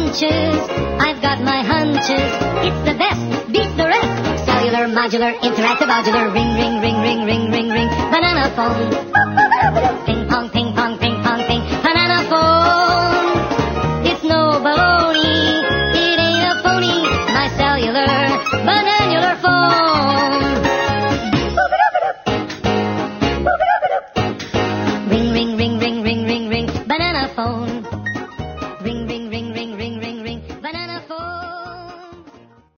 lunches. I've got my hunches. It's the best, beat the rest. Cellular, modular, interactive, modular. Ring, ring, ring, ring, ring, ring, ring. Banana phone. Ping pong, ping pong.